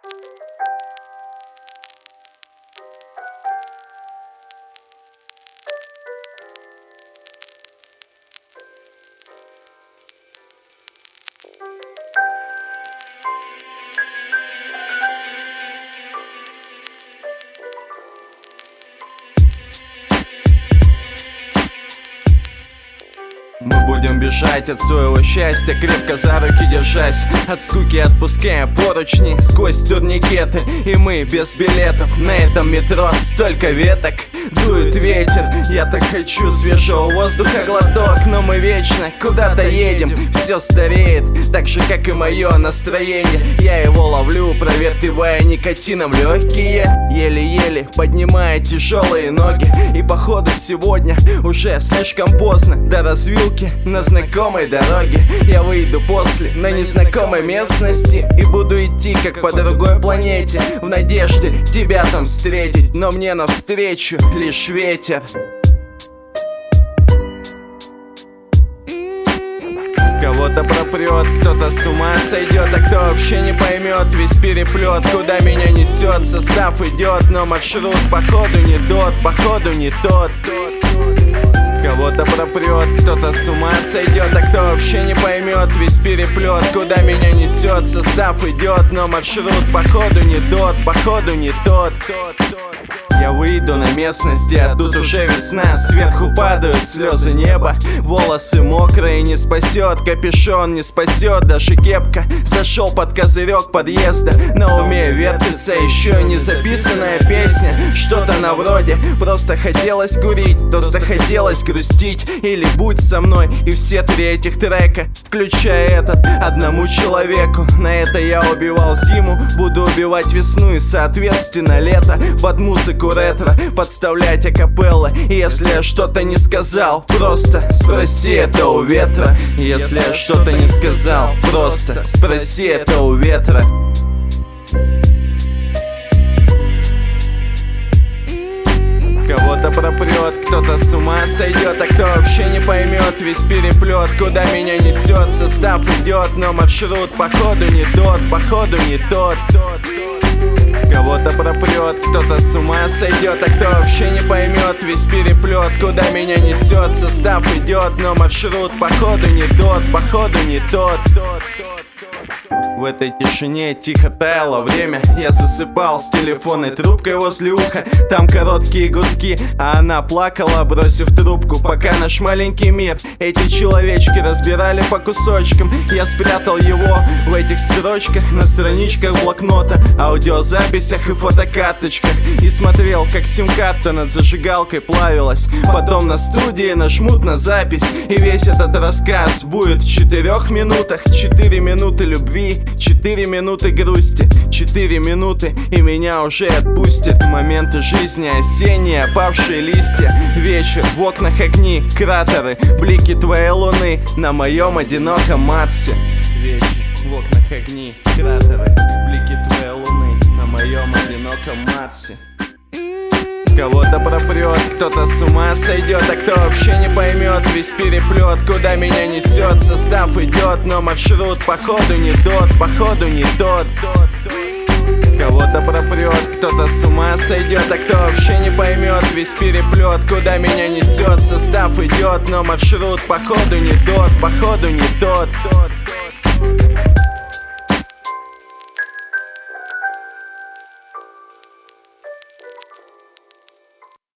Мы будем бежать от своего счастья, крепко за руки держась. От скуки отпуская поручни сквозь турникеты. И мы без билетов на этом метро. Столько веток, дует ветер. Я так хочу свежего воздуха глоток. Но мы вечно куда-то едем, все стареет, так же как и мое настроение. Я его ловлю, проветривая никотином легкие, еле-еле поднимая тяжелые ноги. И походу сегодня уже слишком поздно до развилки на знакомой дороге. Я выйду после на незнакомой местности и буду идти как по другой планете, в надежде тебя там встретить. Но мне навстречу лишь ветер. Кого-то пропрет, кто-то с ума сойдет, а кто вообще не поймет весь переплет, куда меня несет. Состав идет, но маршрут походу не тот, походу не тот. Кого-то пропрет, кто-то с ума сойдет, а кто вообще не поймет весь переплет, куда меня несет. Состав идет, но маршрут походу не тот, походу не тот. Я выйду на местности, а тут уже весна. Сверху падают слезы неба, волосы мокрые не спасет, капюшон не спасет, даже кепка. Зашел под козырек подъезда, на уме вертится еще не записанная песня. Что-то на вроде просто хотелось курить, просто хотелось грустить, или будь со мной. И все три этих трека, включая этот, одному человеку. На это я убивал зиму, буду убивать весну и соответственно лето. Под музыку ретро подставлять акапелла. Если я что-то не сказал, просто спроси это у ветра. Если я что-то не сказал, просто спроси это у ветра. Кого-то пропрет, кто-то с ума сойдет, а кто вообще не поймет весь переплет, куда меня несет. Состав идет, но маршрут походу не тот, походу не тот. Кого-то пропрет, кто-то с ума сойдет, а кто вообще не поймет весь переплет, куда меня несет. Состав идет, но маршрут походу не тот, походу не тот. В этой тишине тихо таяло время. Я засыпал с телефонной трубкой возле уха. Там короткие гудки, а она плакала, бросив трубку. Пока наш маленький мир эти человечки разбирали по кусочкам, я спрятал его в этих строчках, на страничках блокнота, аудиозаписях и фотокарточках. И смотрел, как сим-карта над зажигалкой плавилась. Потом на студии нажмут на запись, и весь этот рассказ будет в 4 минутах. 4 минуты любви, 4 минуты грусти, 4 минуты, и меня уже отпустят. Моменты жизни осенние, опавшие листья. Вечер, в окнах огни, кратеры, блики твоей луны на моем одиноком Марсе. Вечер, в окнах огни, кратеры, блики твоей луны на моем одиноком Марсе. Кого-то пропрет, кто-то с ума сойдет, а кто вообще не поймет весь переплет, куда меня несет. Состав идет, но маршрут походу не тот, походу не тот. Кого-то пропрет, кто-то с ума сойдет, а кто вообще не поймет весь переплет, куда меня несет. Состав идет, но маршрут походу не тот, походу не тот.